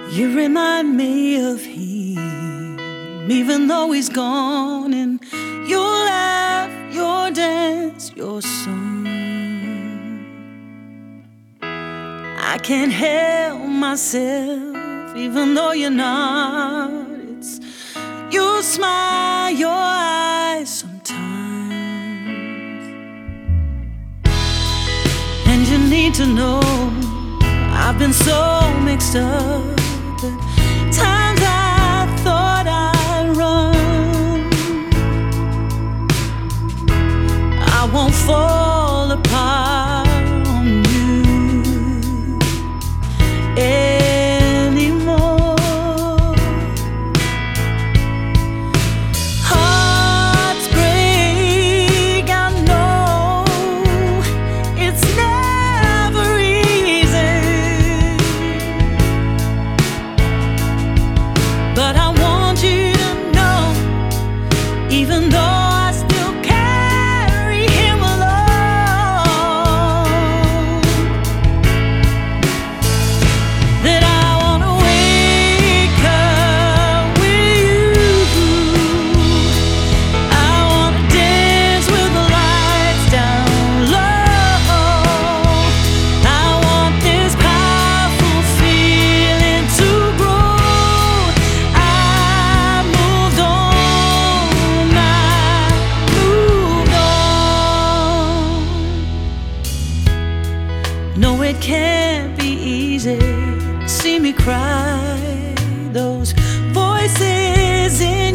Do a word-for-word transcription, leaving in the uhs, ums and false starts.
You remind me of him, even though he's gone, and your laugh, your dance, your song. I can't help myself, even though you're not. It's your smile, your eyes sometimes. And you need to know I've been so mixed up that times I thought I'd run. I won't fall apart on you anymore. Hearts break, I know it's never easy, but I want you to know, even though I still carry him alone, that I wanna wake up with you. I wanna dance with the lights down low. I want this powerful feeling to grow. I moved on, I moved on. No, it can't be easy. See me cry, those voices in